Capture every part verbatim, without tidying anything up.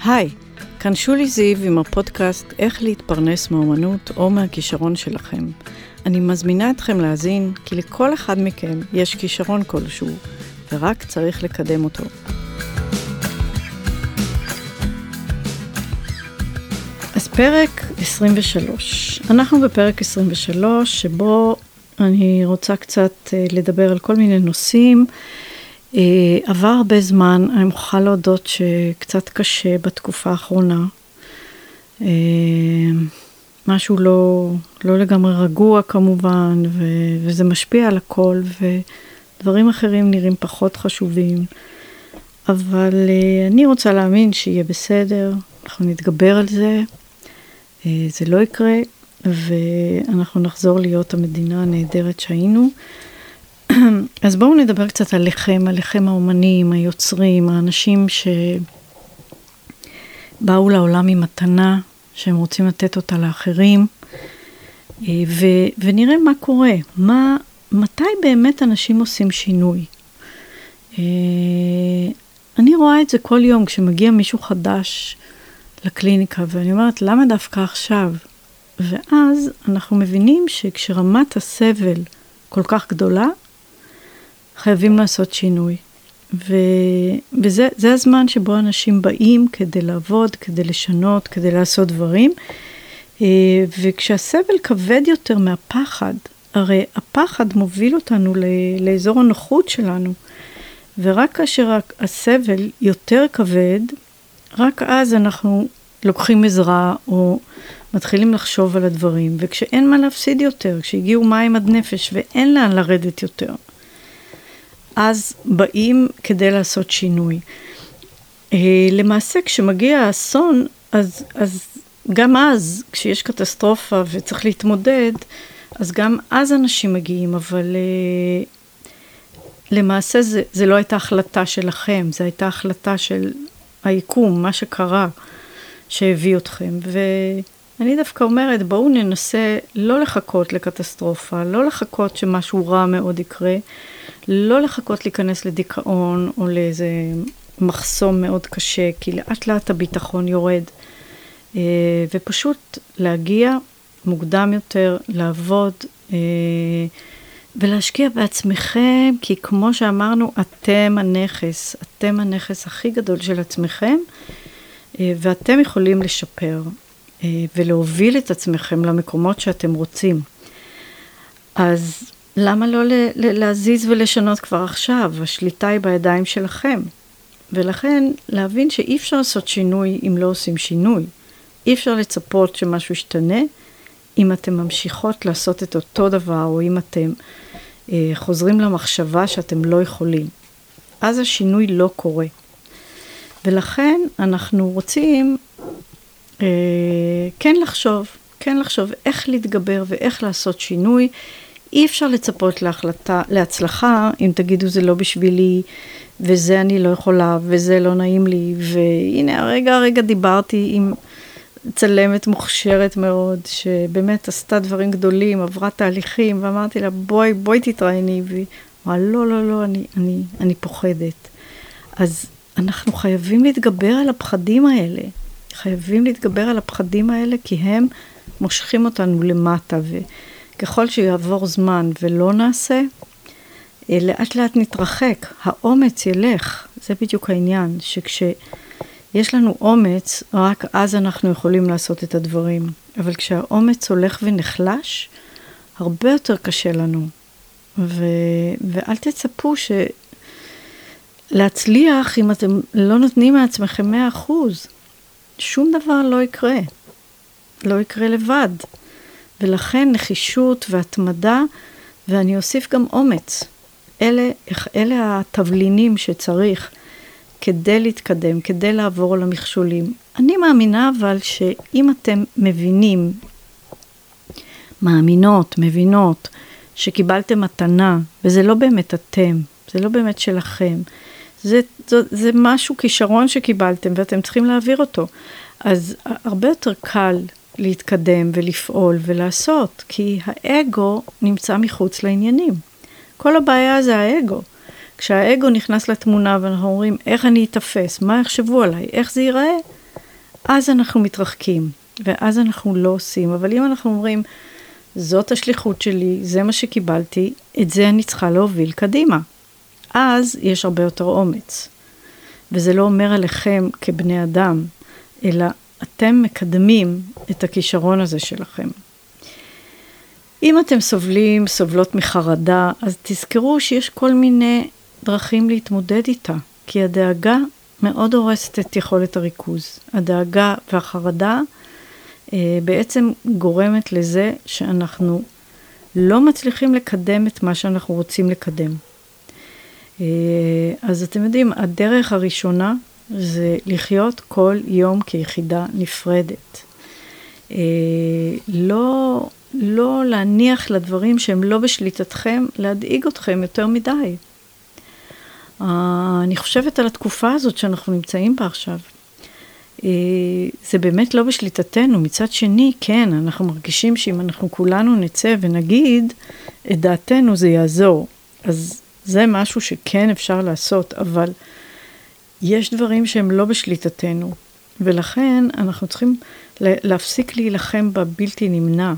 היי, כאן שולי זיו עם הפודקאסט איך להתפרנס מאומנות או מהכישרון שלכם. אני מזמינה אתכם להאזין כי לכל אחד מכם יש כישרון כלשהו ורק צריך לקדם אותו. אז פרק עשרים ושלוש. אנחנו בפרק עשרים ושלוש שבו אני רוצה קצת לדבר על כל מיני נושאים. עבר הרבה זמן, אני מוכרחה להודות שקצת קשה בתקופה האחרונה. משהו לא, לא לגמרי רגוע כמובן, ו- וזה משפיע על הכל, ודברים אחרים נראים פחות חשובים. אבל אני רוצה להאמין שיהיה בסדר, אנחנו נתגבר על זה, זה לא יקרה, ואנחנו נחזור להיות המדינה הנהדרת שהיינו. אז בואו נדבר קצת עליכם, עליכם האומנים, היוצרים, האנשים שבאו לעולם עם מתנה, שהם רוצים לתת אותה לאחרים, ו- ונראה מה קורה, מה, מתי באמת אנשים עושים שינוי. אני רואה את זה כל יום כשמגיע מישהו חדש לקליניקה, ואני אומרת, למה דווקא עכשיו? ואז אנחנו מבינים שכשרמת הסבל כל כך גדולה, חייבים לעשות שינוי. ו... וזה זה הזמן שבו אנשים באים כדי לעבוד, כדי לשנות, כדי לעשות דברים. וכשהסבל כבד יותר מהפחד, הרי הפחד מוביל אותנו ל... לאזור הנוחות שלנו. ורק כאשר הסבל יותר כבד, רק אז אנחנו לוקחים עזרה או מתחילים לחשוב על הדברים. וכשאין מה להפסיד יותר, כשהגיעו מים עד נפש ואין לאן לרדת יותר, אז באים כדי לעשות שינוי. למעשה, כשמגיע האסון, אז, אז גם אז, כשיש קטסטרופה וצריך להתמודד, אז גם אז אנשים מגיעים, אבל למעשה זה, זה לא הייתה החלטה שלכם, זה הייתה החלטה של היקום, מה שקרה, שהביא אתכם. ואני דווקא אומרת, בואו ננסה לא לחכות לקטסטרופה, לא לחכות שמשהו רע מאוד יקרה, לא לחכות להיכנס לדיכאון או לאיזה מחסום מאוד קשה, כי לאט לאט הביטחון יורד. ופשוט להגיע מוקדם יותר, לעבוד ולהשקיע בעצמכם, כי כמו שאמרנו, אתם הנכס, אתם הנכס הכי גדול של עצמכם, ואתם יכולים לשפר ולהוביל את עצמכם למקומות שאתם רוצים. אז למה לא להזיז ולשנות כבר עכשיו? השליטה היא בידיים שלכם. ולכן להבין שאי אפשר לעשות שינוי אם לא עושים שינוי. אי אפשר לצפות שמשהו ישתנה אם אתם ממשיכות לעשות את אותו דבר, או אם אתם אה, חוזרים למחשבה שאתם לא יכולים. אז השינוי לא קורה. ולכן אנחנו רוצים אה, כן לחשוב, כן לחשוב איך להתגבר ואיך לעשות שינוי. אי אפשר לצפות להחלטה, להצלחה, אם תגידו זה לא בשבילי, וזה אני לא יכולה, וזה לא נעים לי, והנה הרגע הרגע דיברתי עם צלמת מוכשרת מאוד, שבאמת עשתה דברים גדולים, עברה תהליכים, ואמרתי לה בואי, בואי תתראייני, והיא אמרה לא, לא, לא, אני, אני, אני פוחדת. אז אנחנו חייבים להתגבר על הפחדים האלה, חייבים להתגבר על הפחדים האלה, כי הם מושכים אותנו למטה, ו... ככל שיעבור זמן ולא נעשה, לאט לאט נתרחק, האומץ ילך, זה בדיוק העניין, שכשיש לנו אומץ, רק אז אנחנו יכולים לעשות את הדברים, אבל כשהאומץ הולך ונחלש, הרבה יותר קשה לנו, ו... ואל תצפו שלהצליח אם אתם לא נותנים מעצמכם מאה אחוז, שום דבר לא יקרה, לא יקרה לבד. ולכן נחישות והתמדה, ואני אוסיף גם אומץ. אלה, אלה התבלינים שצריך כדי להתקדם, כדי לעבור על המכשולים. אני מאמינה אבל שאם אתם מבינים, מאמינות, מבינות, שקיבלתם מתנה, וזה לא באמת אתם, זה לא באמת שלכם, זה, זה, זה משהו, כישרון שקיבלתם, ואתם צריכים להעביר אותו. אז הרבה יותר קל להתקדם ולפעול ולעשות, כי האגו נמצא מחוץ לעניינים. כל הבעיה זה האגו. כשהאגו נכנס לתמונה ואנחנו אומרים, איך אני אתפס, מה יחשבו עליי, איך זה ייראה, אז אנחנו מתרחקים, ואז אנחנו לא עושים. אבל אם אנחנו אומרים, זאת השליחות שלי, זה מה שקיבלתי, את זה אני צריכה להוביל קדימה. אז יש הרבה יותר אומץ. וזה לא אומר עליכם כבני אדם, אלא אתם מקדמים את הכישרון הזה שלכם. אם אתם סובלים, סובלות מחרדה, אז תזכרו שיש כל מיני דרכים להתמודד איתה, כי הדאגה מאוד הורסת את יכולת הריכוז. הדאגה והחרדה אה, בעצם גורמת לזה שאנחנו לא מצליחים לקדם את מה שאנחנו רוצים לקדם. אה, אז אתם יודעים, הדרך הראשונה זה לחיות כל יום כיחידה נפרדת. אה, לא, לא להניח לדברים שהם לא בשליטתכם, להדאיג אתכם יותר מדי. אני חושבת על התקופה הזאת שאנחנו נמצאים בה עכשיו. זה באמת לא בשליטתנו. מצד שני, כן, אנחנו מרגישים שאם אנחנו כולנו נצא ונגיד את דעתנו, זה יעזור. אז זה משהו שכן אפשר לעשות, אבל יש דברים שהם לא בשליטתנו. ולכן אנחנו צריכים להפסיק להילחם בבלתי נמנע.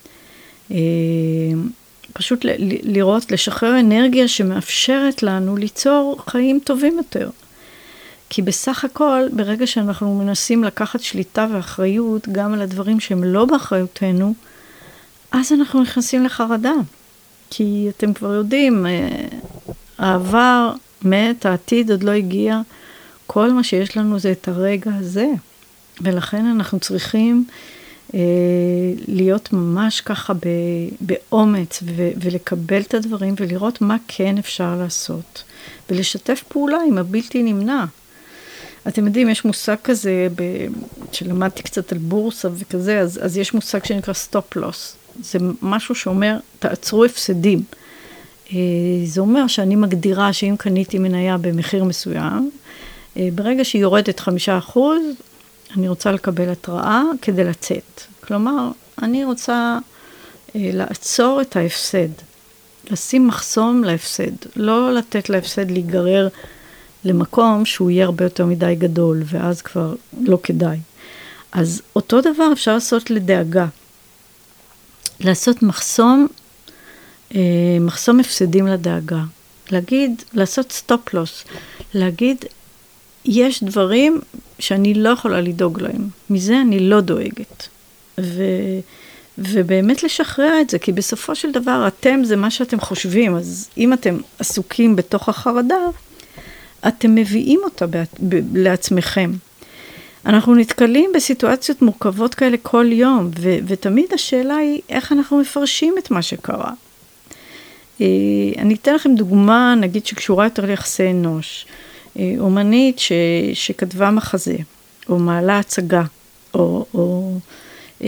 פשוט ל- לראות, לשחרר אנרגיה שמאפשרת לנו ליצור חיים טובים יותר. כי בסך הכל, ברגע שאנחנו מנסים לקחת שליטה ואחריות גם על הדברים שהם לא באחריותנו, אז אנחנו נכנסים לחרדה. כי אתם כבר יודעים, העבר מת, העתיד עוד לא הגיע, כל מה שיש לנו זה את הרגע הזה. ולכן אנחנו צריכים להיות ממש ככה באומץ ולקבל את הדברים ולראות מה כן אפשר לעשות ולשתף פעולה עם הבלתי נמנע. אתם יודעים, יש מושג כזה שלמדתי קצת על בורסה וכזה, אז, אז יש מושג שנקרא סטופ לוס. זה משהו שאומר תעצרו הפסדים. זה אומר שאני מגדירה שאם קניתי מניה במחיר מסוים, ברגע שהיא יורדת חמישה אחוז, אני רוצה לקבל התראה כדי לצאת. כלומר, אני רוצה אה, לעצור את ההפסד, לשים מחסום להפסד, לא לתת להפסד להיגרר למקום שהוא יהיה הרבה יותר מדי גדול, ואז כבר לא כדאי. אז אותו דבר אפשר לעשות לדאגה. לעשות מחסום, אה, מחסום הפסדים לדאגה. להגיד, לעשות סטופ לוס, להגיד, יש דברים שאני לא יכולה לדאוג להם. מזה אני לא דואגת. ו, ובאמת לשחרר את זה, כי בסופו של דבר אתם זה מה שאתם חושבים, אז אם אתם עסוקים בתוך החרדה, אתם מביאים אותה ב, ב, לעצמכם. אנחנו נתקלים בסיטואציות מורכבות כאלה כל יום, ו, ותמיד השאלה היא איך אנחנו מפרשים את מה שקרה. אני אתן לכם דוגמה, נגיד שקשורה יותר ליחסי אנוש. אומנית ש, שכתבה מחזה, או מעלה הצגה, או, או אה,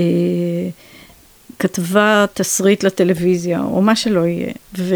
כתבה תסריט לטלוויזיה, או מה שלא יהיה. ו,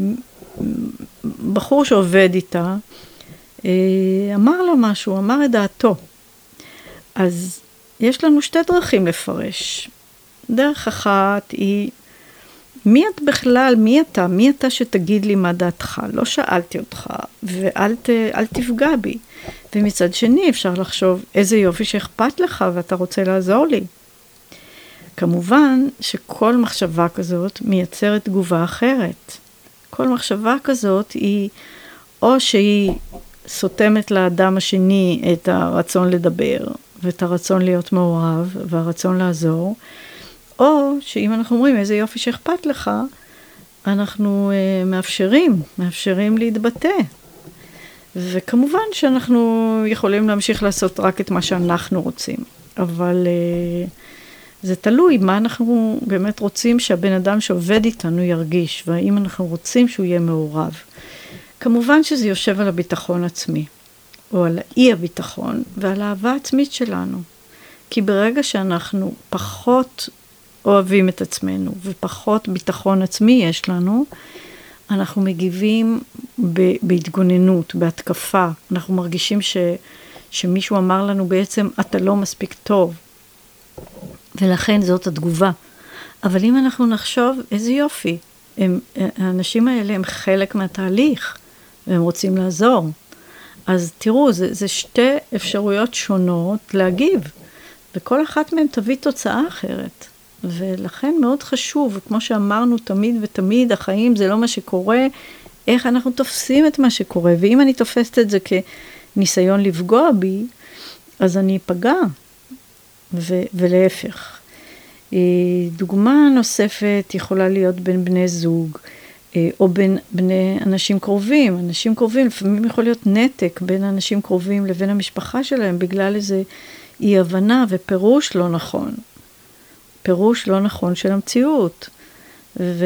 ובחור שעובד איתה, אה, אמר לו משהו, אמר את דעתו. אז יש לנו שתי דרכים לפרש. דרך אחת היא, מי את בכלל, מי אתה, מי אתה שתגיד לי מה דעתך? לא שאלתי אותך, ואל ת, אל תפגע בי. ומצד שני אפשר לחשוב איזה יופי שאכפת לך ואתה רוצה לעזור לי. כמובן שכל מחשבה כזאת מייצרת תגובה אחרת. כל מחשבה כזאת היא, או שהיא סותמת לאדם השני את הרצון לדבר, ואת הרצון להיות מעורב, והרצון לעזור, או שאם אנחנו אומרים איזה יופי שאכפת לך, אנחנו uh, מאפשרים, מאפשרים להתבטא. וכמובן שאנחנו יכולים להמשיך לעשות רק את מה שאנחנו רוצים. אבל uh, זה תלוי מה אנחנו באמת רוצים שהבן אדם שעובד איתנו ירגיש, והאם אנחנו רוצים שהוא יהיה מעורב. כמובן שזה יושב על הביטחון עצמי, או על אי הביטחון, ועל האהבה עצמית שלנו. כי ברגע שאנחנו פחות אוהבים את עצמנו, ופחות ביטחון עצמי יש לנו, אנחנו מגיבים בהתגוננות, בהתקפה. אנחנו מרגישים ש, שמישהו אמר לנו בעצם, אתה לא מספיק טוב. ולכן זאת התגובה. אבל אם אנחנו נחשוב, איזה יופי. הם, האנשים האלה הם חלק מהתהליך, והם רוצים לעזור. אז תראו, זה, זה שתי אפשרויות שונות להגיב. וכל אחת מהן תביא תוצאה אחרת. ולכן מאוד חשוב, כמו שאמרנו תמיד ותמיד, החיים זה לא מה שקורה, איך אנחנו תופסים את מה שקורה, ואם אני תופסת את זה כניסיון לפגוע בי, אז אני אפגע, ו- ולהפך. דוגמה נוספת יכולה להיות בין בני זוג, או בין בני אנשים קרובים. אנשים קרובים, לפעמים יכול להיות נתק בין אנשים קרובים לבין המשפחה שלהם, בגלל איזה אי הבנה ופירוש לא נכון. פירוש לא נכון של המציאות. ו...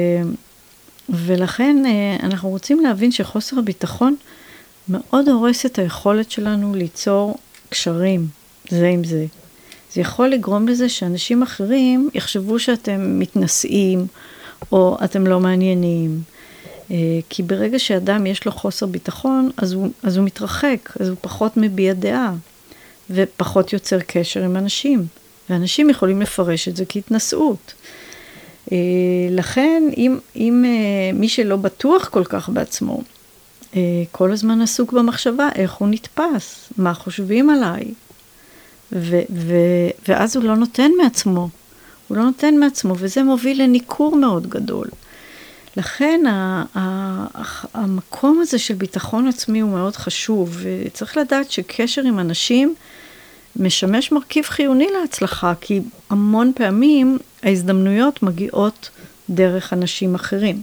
ולכן אנחנו רוצים להבין שחוסר הביטחון מאוד הורס את היכולת שלנו ליצור קשרים זה עם זה. זה יכול לגרום לזה שאנשים אחרים יחשבו שאתם מתנשאים, או אתם לא מעניינים. כי ברגע שאדם יש לו חוסר ביטחון, אז הוא, אז הוא מתרחק, אז הוא פחות מביע דעה, ופחות יוצר קשר עם אנשים. ואנשים יכולים לפרש את זה כהתנשאות. לכן, אם, אם מי שלא בטוח כל כך בעצמו, כל הזמן עסוק במחשבה, איך הוא נתפס, מה חושבים עליי, ו, ו, ואז הוא לא נותן מעצמו, הוא לא נותן מעצמו, וזה מוביל לניכור מאוד גדול. לכן ה, ה, המקום הזה של ביטחון עצמי הוא מאוד חשוב, וצריך לדעת שקשר עם אנשים משמש מרכיב חיוני להצלחה, כי המון פעמים ההזדמנויות מגיעות דרך אנשים אחרים.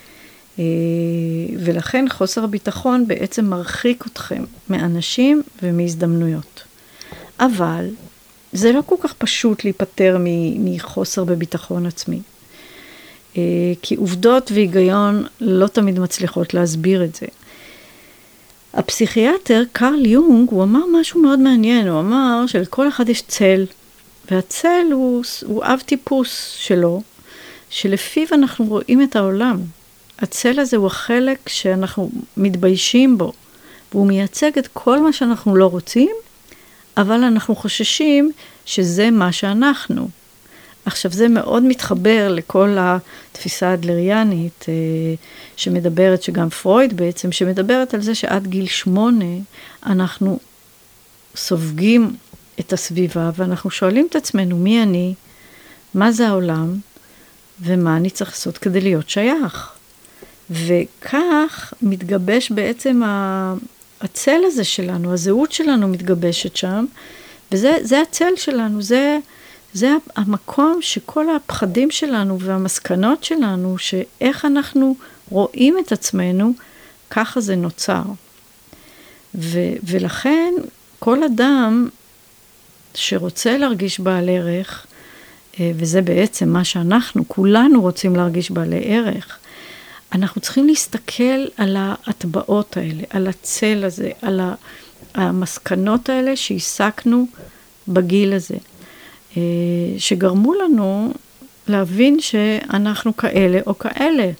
ולכן חוסר הביטחון בעצם מרחיק אתכם מאנשים ומהזדמנויות. אבל זה לא כל כך פשוט להיפטר מחוסר בביטחון עצמי. כי עובדות והיגיון לא תמיד מצליחות להסביר את זה. הפסיכיאטר קרל יונג, הוא אמר משהו מאוד מעניין, הוא אמר שלכל אחד יש צל, והצל הוא, הוא אב טיפוס שלו, שלפיו אנחנו רואים את העולם. הצל הזה הוא החלק שאנחנו מתביישים בו, והוא מייצג את כל מה שאנחנו לא רוצים, אבל אנחנו חוששים שזה מה שאנחנו. עכשיו זה מאוד מתחבר לכל התפיסה האדלריאנית, שמדברת, שגם פרויד בעצם, שמדברת על זה שעד גיל שמונה אנחנו סופגים את הסביבה, ואנחנו שואלים את עצמנו מי אני, מה זה העולם, ומה אני צריך לעשות כדי להיות שייך. וכך מתגבש בעצם הצל הזה שלנו, הזהות שלנו מתגבשת שם, וזה זה הצל שלנו, זה, זה המקום שכל הפחדים שלנו והמסקנות שלנו, שאיך אנחנו רואים את עצמנו, ככה זה נוצר. ו, ולכן כל אדם שרוצה להרגיש בעל ערך, וזה בעצם מה שאנחנו, כולנו רוצים להרגיש בעלי ערך, אנחנו צריכים להסתכל על ההטבעות האלה, על הצל הזה, על המסקנות האלה שהסקנו בגיל הזה, שגרמו לנו להבין שאנחנו כאלה או כאלה.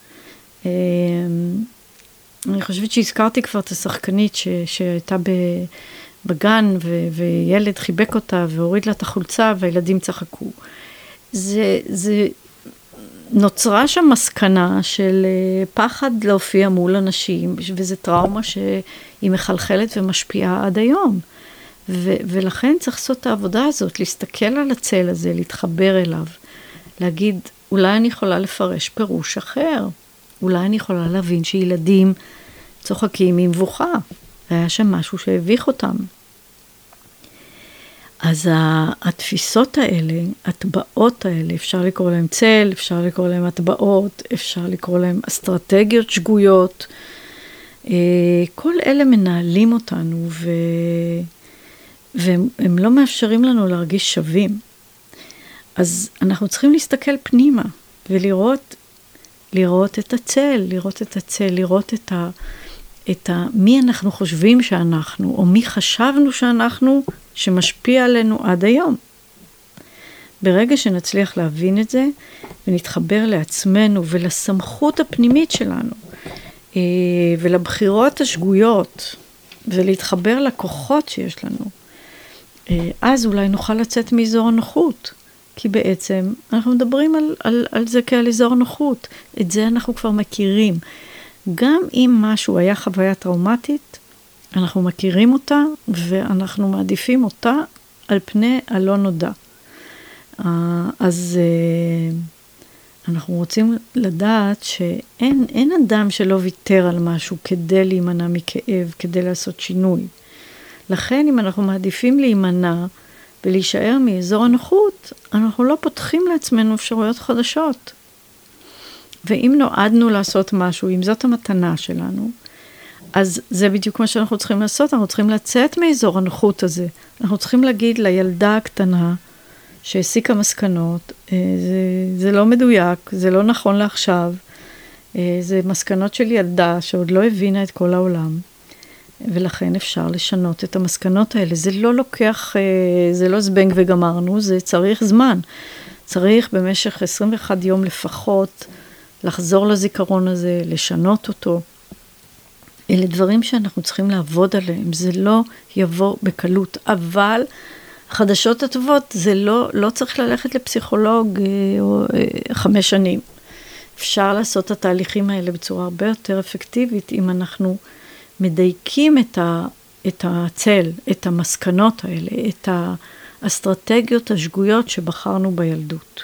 אני חושבת שהזכרתי כבר את השחקנית ש, שהייתה בגן, ו, וילד חיבק אותה והוריד לה את החולצה והילדים צחקו. זה, זה נוצרה שם מסקנה של פחד להופיע מול אנשים, וזה טראומה שהיא מחלחלת ומשפיעה עד היום. ו- ולכן צריך לעשות את העבודה הזאת, להסתכל על הצל הזה, להתחבר אליו, להגיד, אולי אני יכולה לפרש פירוש אחר, אולי אני יכולה להבין שילדים צוחקים עם מבוכה, והיה שם משהו שהביך אותם. אז התפיסות האלה, הטבעות האלה, אפשר לקרוא להם צל, אפשר לקרוא להם הטבעות, אפשר לקרוא להם אסטרטגיות שגויות, כל אלה מנהלים אותנו, ו... והם לא מאפשרים לנו להרגיש שווים. אז אנחנו צריכים להסתכל פנימה, ולראות לראות את הצל, לראות את הצל, לראות את ה... את ה... מי אנחנו חושבים שאנחנו, או מי חשבנו שאנחנו, שמשפיע עלינו עד היום. ברגע שנצליח להבין את זה, ונתחבר לעצמנו ולסמכות הפנימית שלנו, ולבחירות השגויות, ולהתחבר לכוחות שיש לנו, אז אולי נוכל לצאת מאזור הנוחות, כי בעצם אנחנו מדברים על, על, על זה כעל אזור נוחות. את זה אנחנו כבר מכירים. גם אם משהו היה חוויה טראומטית, אנחנו מכירים אותה, ואנחנו מעדיפים אותה על פני הלא נודע. אז אנחנו רוצים לדעת שאין אין אדם שלא ויתר על משהו כדי להימנע מכאב, כדי לעשות שינוי. לכן אם אנחנו מעדיפים להימנע ולהישאר מאזור הנוחות, אנחנו לא פותחים לעצמנו אפשרויות חדשות. ואם נועדנו לעשות משהו, אם זאת המתנה שלנו, אז זה בדיוק מה שאנחנו צריכים לעשות, אנחנו צריכים לצאת מאזור הנוחות הזה. אנחנו צריכים להגיד לילדה הקטנה, שהסיקה מסקנות, זה, זה לא מדויק, זה לא נכון לעכשיו, זה מסקנות של ילדה שעוד לא הבינה את כל העולם, ולכן אפשר לשנות את המסקנות האלה. זה לא לוקח, זה לא זבנג וגמרנו, זה צריך זמן. צריך במשך עשרים ואחד יום לפחות לחזור לזיכרון הזה, לשנות אותו. אלה דברים שאנחנו צריכים לעבוד עליהם, זה לא יבוא בקלות, אבל החדשות הטובות זה לא, לא צריך ללכת לפסיכולוג או חמש שנים. אפשר לעשות את התהליכים האלה בצורה הרבה יותר אפקטיבית, אם אנחנו מדייקים את, ה, את הצל, את המסקנות האלה, את האסטרטגיות השגויות שבחרנו בילדות.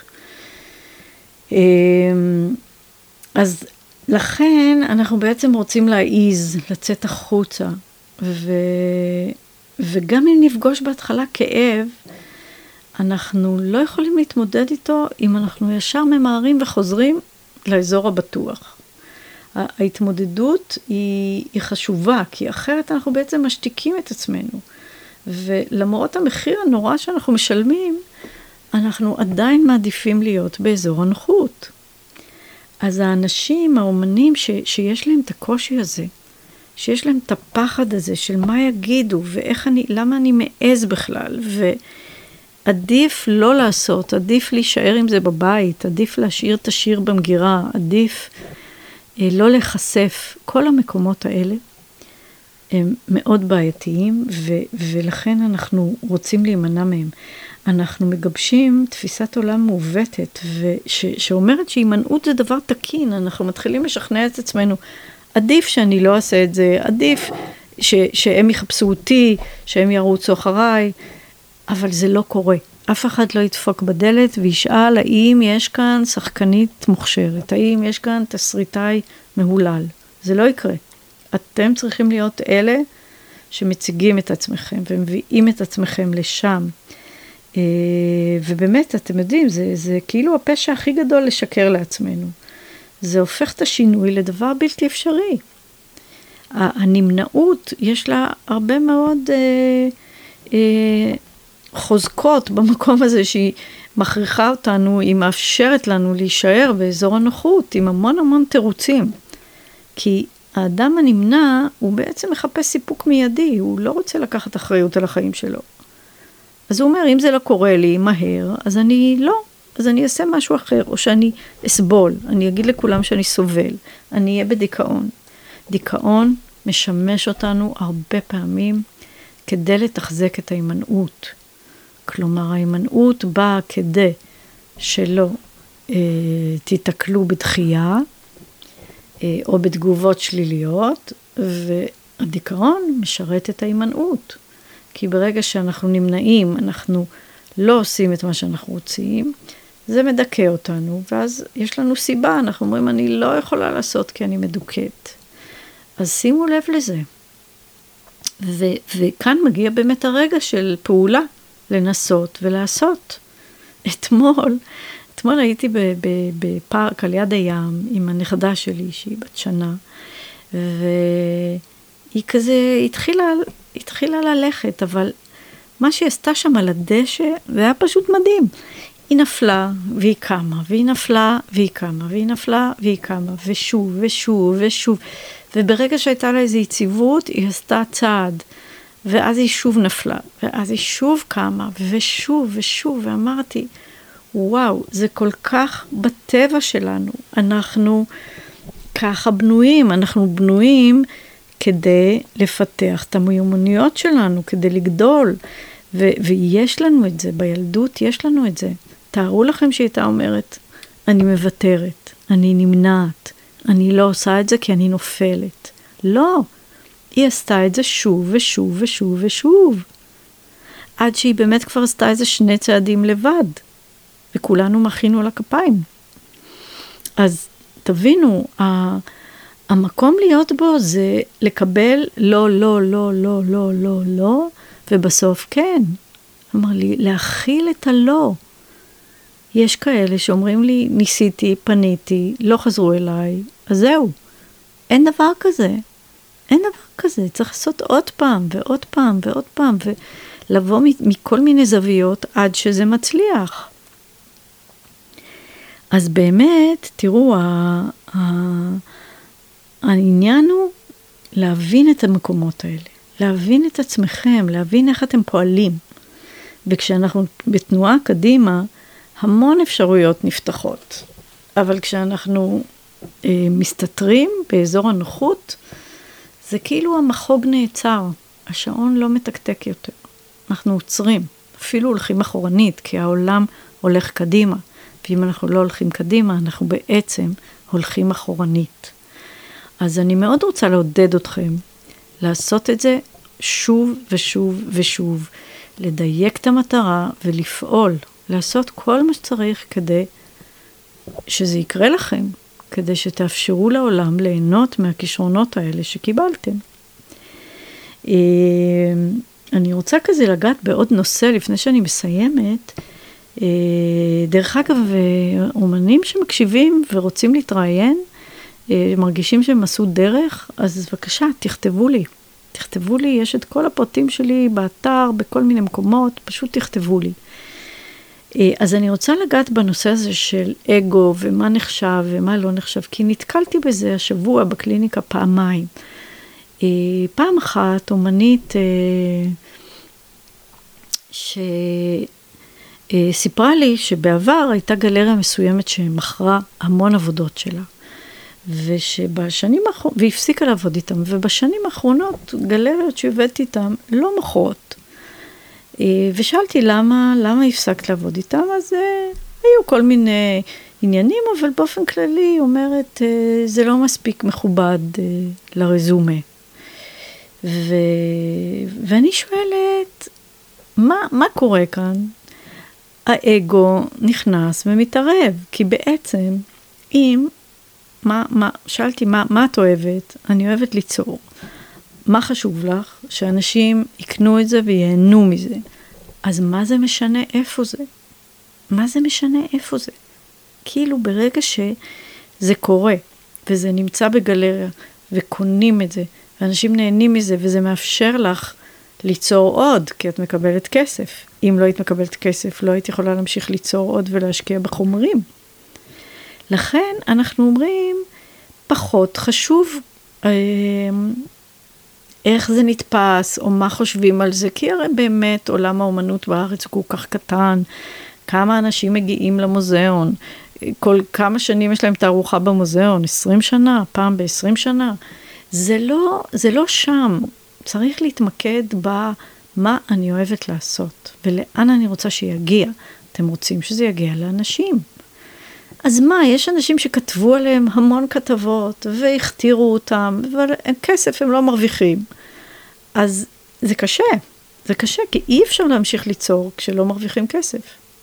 אז לכן אנחנו בעצם רוצים להעיז, לצאת החוצה, ו... וגם אם נפגוש בהתחלה כאב, אנחנו לא יכולים להתמודד איתו אם אנחנו ישר ממהרים וחוזרים לאזור הבטוח. ההתמודדות היא, היא חשובה, כי אחרת אנחנו בעצם משתיקים את עצמנו. ולמרות המחיר הנורא שאנחנו משלמים, אנחנו עדיין מעדיפים להיות באזור הנוחות. אז האנשים, האומנים ש, שיש להם את הקושי הזה, שיש להם את הפחד הזה של מה יגידו, ואיך אני, למה אני מעז בכלל, ועדיף לא לעשות, עדיף להישאר עם זה בבית, עדיף להשאיר את השיר במגירה, עדיף אה, לא לחשף. כל המקומות האלה הם מאוד בעייתיים, ו, ולכן אנחנו רוצים להימנע מהם. אנחנו מגבשים תפיסת עולם מעוותת, וש, שאומרת שהימנעות זה דבר תקין, אנחנו מתחילים לשכנע את עצמנו, עדיף שאני לא אעשה את זה, עדיף ש, שהם יחפשו אותי, שהם ירוצו אחריי, אבל זה לא קורה. אף אחד לא ידפוק בדלת וישאל האם יש כאן שחקנית מוכשרת, האם יש כאן תסריטאי מהולל. זה לא יקרה. אתם צריכים להיות אלה שמציגים את עצמכם ומביאים את עצמכם לשם. ובאמת, אתם יודעים, זה, זה כאילו הפשע הכי גדול לשקר לעצמנו. זה הופך את השינוי לדבר בלתי אפשרי. הנמנעות, יש לה הרבה מאוד אה, אה, חוזקות במקום הזה שהיא מכריחה אותנו, היא מאפשרת לנו להישאר באזור הנוחות, עם המון המון תירוצים. כי האדם הנמנע, הוא בעצם מחפש סיפוק מיידי, הוא לא רוצה לקחת אחריות על החיים שלו. אז הוא אומר, אם זה לא קורה לי מהר, אז אני לא, אז אני אעשה משהו אחר, או שאני אסבול, אני אגיד לכולם שאני סובל, אני אהיה בדיכאון. דיכאון משמש אותנו הרבה פעמים כדי לתחזק את ההימנעות. כלומר, ההימנעות באה כדי שלא אה, תתקלו בדחייה, אה, או בתגובות שליליות, והדיכאון משרת את ההימנעות. כי ברגע שאנחנו נמנעים, אנחנו לא עושים את מה שאנחנו רוצים, זה מדכא אותנו, ואז יש לנו סיבה, אנחנו אומרים, אני לא יכולה לעשות כי אני מדוכאת. אז שימו לב לזה. ו- וכאן מגיע באמת הרגע של פעולה, לנסות ולעשות. אתמול, אתמול הייתי בפארק על יד הים, עם הנכדה שלי, שהיא בת שנה, והיא כזה התחילה, התחילה ללכת, אבל מה שהיא עשתה שם על הדשא, זה היה פשוט מדהים. היא נפלה והיא קמה, והיא נפלה והיא קמה, והיא נפלה והיא קמה, ושוב ושוב ושוב. וברגע שהייתה לה איזו יציבות, היא עשתה צעד, ואז היא שוב נפלה, ואז היא שוב קמה, ושוב ושוב, ואמרתי, וואו, זה כל כך בטבע שלנו. אנחנו ככה בנויים, אנחנו בנויים כדי לפתח את המיומנויות שלנו, כדי לגדול, ו- ויש לנו את זה, בילדות יש לנו את זה. תארו לכם שהיא הייתה אומרת, אני מוותרת, אני נמנעת, אני לא עושה את זה כי אני נופלת. לא, היא עשתה את זה שוב ושוב ושוב ושוב. עד שהיא באמת כבר עשתה איזה שני צעדים לבד, וכולנו מכינו לה כפיים. אז תבינו, המקום להיות בו זה לקבל לא, לא, לא, לא, לא, לא, לא, ובסוף כן. אמר לי, להכיל את הלא. יש כאלה שאומרים לי, ניסיתי, פניתי, לא חזרו אליי, אז זהו. אין דבר כזה. אין דבר כזה. צריך לעשות עוד פעם, ועוד פעם, ועוד פעם, ולבוא מכל מיני זוויות עד שזה מצליח. אז באמת, תראו, העניין הוא להבין את המקומות האלה, להבין את עצמכם, להבין איך אתם פועלים. וכשאנחנו בתנועה קדימה, המון אפשרויות נפתחות. אבל כשאנחנו אה, מסתתרים באזור הנוחות, זה כאילו המחוג נעצר, השעון לא מתקתק יותר. אנחנו עוצרים, אפילו הולכים אחורנית, כי העולם הולך קדימה. ואם אנחנו לא הולכים קדימה, אנחנו בעצם הולכים אחורנית. אז אני מאוד רוצה לעודד אתכם, לעשות את זה שוב ושוב ושוב, לדייק את המטרה ולפעול, לעשות כל מה שצריך כדי שזה יקרה לכם, כדי שתאפשרו לעולם ליהנות מהכישרונות האלה שקיבלתם. אני רוצה כזה לגעת בעוד נושא לפני שאני מסיימת. דרך אגב, אומנים שמקשיבים ורוצים להתראיין, מרגישים שהם עשו דרך, אז בבקשה, תכתבו לי. תכתבו לי, יש את כל הפרטים שלי באתר, בכל מיני מקומות, פשוט תכתבו לי. אז אני רוצה לגעת בנושא הזה של אגו, ומה נחשב ומה לא נחשב, כי נתקלתי בזה השבוע בקליניקה פעמיים. פעם אחת, אומנית שסיפרה לי שבעבר הייתה גלריה מסוימת שמכרה המון עבודות שלה. ושבשנים האחרונות, והפסיקה לעבוד איתם, ובשנים האחרונות גלריות שהבאתי איתם לא מוכרות. ושאלתי למה, למה הפסקת לעבוד איתם, אז היו כל מיני עניינים, אבל באופן כללי היא אומרת, זה לא מספיק מכובד לרזומה. ו... ואני שואלת, מה, מה קורה כאן? האגו נכנס ומתערב, כי בעצם, אם, מה, מה, שאלתי, מה, מה את אוהבת? אני אוהבת ליצור. מה חשוב לך? שאנשים יקנו את זה ויהנו מזה. אז מה זה משנה איפה זה? מה זה משנה איפה זה? כאילו ברגע שזה קורה, וזה נמצא בגלריה, וקונים את זה, ואנשים נהנים מזה, וזה מאפשר לך ליצור עוד, כי את מקבלת כסף. אם לא היית מקבלת כסף, לא היית יכולה להמשיך ליצור עוד ולהשקיע בחומרים. לכן אנחנו אומרים, פחות חשוב אה, איך זה נתפס, או מה חושבים על זה, כי הרי באמת עולם האומנות בארץ הוא כל כך קטן, כמה אנשים מגיעים למוזיאון, כל כמה שנים יש להם תערוכה במוזיאון, עשרים שנה, פעם ב-עשרים שנה, זה לא, זה לא שם, צריך להתמקד במה אני אוהבת לעשות, ולאן אני רוצה שיגיע, אתם רוצים שזה יגיע לאנשים. אז מה, יש אנשים שכתבו עליהם המון כתבות, והכתירו אותם, אבל הם כסף הם לא מרוויחים. אז זה קשה, זה קשה, כי אי אפשר להמשיך ליצור כשלא מרוויחים כסף.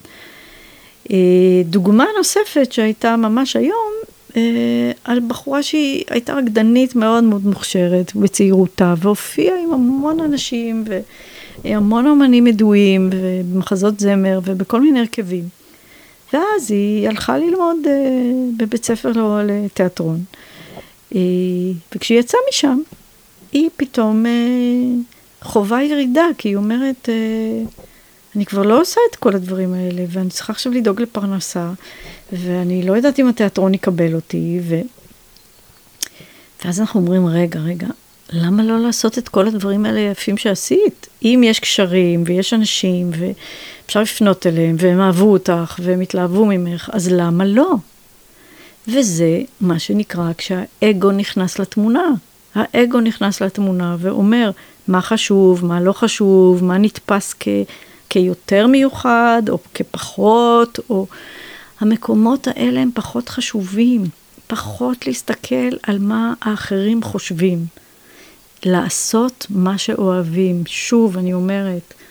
דוגמה נוספת שהייתה ממש היום, על בחורה שהיא הייתה רקדנית מאוד מאוד מוכשרת בצעירותה, והופיעה עם המון אנשים, והמון אומנים ידועים, ובמחזות זמר, ובכל מיני הרכבים. ואז היא הלכה ללמוד uh, בבית ספר לא, לתיאטרון. Uh, וכשהיא יצאה משם, היא פתאום uh, חובה ירידה, כי היא אומרת, uh, אני כבר לא עושה את כל הדברים האלה, ואני צריכה עכשיו לדאוג לפרנסה, ואני לא יודעת אם התיאטרון יקבל אותי, ו... ואז אנחנו אומרים, רגע, רגע, למה לא לעשות את כל הדברים האלה יפים שעשית? אם יש קשרים ויש אנשים ואפשר לפנות אליהם והם אהבו אותך והם התלהבו ממך, אז למה לא? וזה מה שנקרא כשהאגו נכנס לתמונה. האגו נכנס לתמונה ואומר מה חשוב, מה לא חשוב, מה נתפס כ- כיותר מיוחד או כפחות, או המקומות האלה הם פחות חשובים, פחות להסתכל על מה האחרים חושבים. לעשות מה שאוהבים. שוב, אני אומרת,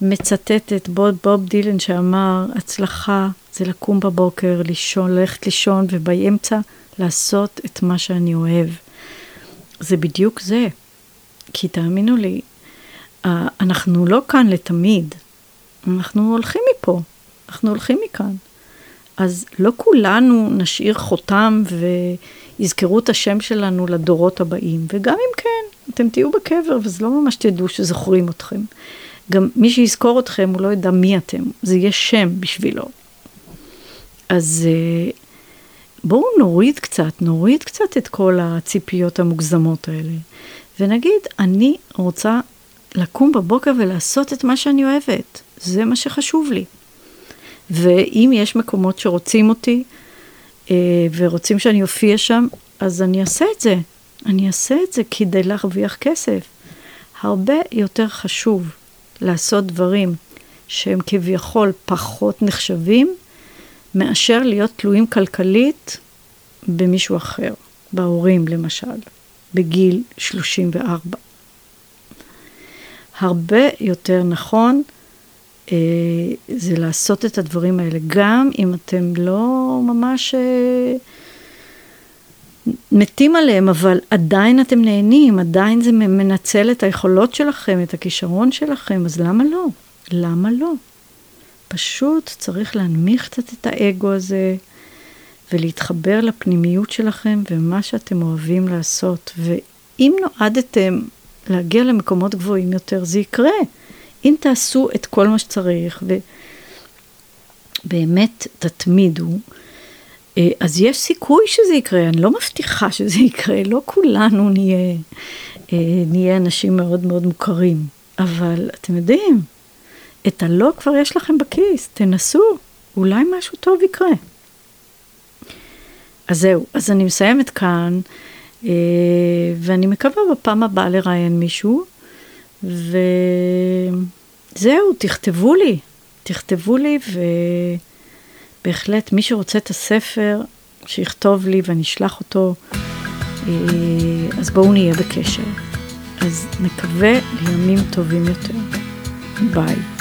מצטטת את בוב, בוב דילן שאמר, הצלחה זה לקום בבוקר, לישון, ללכת לישון, ובאמצע לעשות את מה שאני אוהב. זה בדיוק זה. כי תאמינו לי, אנחנו לא כאן לתמיד. אנחנו הולכים מפה. אנחנו הולכים מכאן. אז לא כולנו נשאיר חותם ויזכרו את השם שלנו לדורות הבאים. וגם אם כן, אתם תהיו בקבר, וזה לא ממש תדעו שזוכרים אתכם. גם מי שיזכור אתכם, הוא לא ידע מי אתם. זה יהיה שם בשבילו. אז בואו נוריד קצת, נוריד קצת את כל הציפיות המוגזמות האלה. ונגיד, אני רוצה לקום בבוקר ולעשות את מה שאני אוהבת. זה מה שחשוב לי. ואם יש מקומות שרוצים אותי, ורוצים שאני אופיע שם, אז אני אעשה את זה. אני אעשה את זה כדי להרוויח כסף. הרבה יותר חשוב לעשות דברים שהם כביכול פחות נחשבים, מאשר להיות תלויים כלכלית במישהו אחר, בהורים למשל, בגיל שלושים וארבע. הרבה יותר נכון אה, זה לעשות את הדברים האלה, גם אם אתם לא ממש אה, מתים עליהם, אבל עדיין אתם נהנים, עדיין זה מנצל את היכולות שלכם, את הכישרון שלכם, אז למה לא? למה לא? פשוט צריך להנמיך קצת את האגו הזה, ולהתחבר לפנימיות שלכם, ומה שאתם אוהבים לעשות. ואם נועדתם להגיע למקומות גבוהים יותר, זה יקרה. אם תעשו את כל מה שצריך, ובאמת תתמידו, אז יש סיכוי שזה יקרה. אני לא מבטיחה שזה יקרה. לא כולנו נהיה, נהיה אנשים מאוד מאוד מוכרים. אבל אתם יודעים, את הלא כבר יש לכם בכיס, תנסו, אולי משהו טוב יקרה. אז זהו, אז אני מסיימת כאן, ואני מקווה בפעם הבאה לראיין מישהו, וזהו, תכתבו לי, תכתבו לי, ובהחלט מי שרוצה את הספר, שיכתוב לי ואני אשלח אותו, אז בואו נהיה בקשר. אז נקווה לימים טובים יותר. ביי.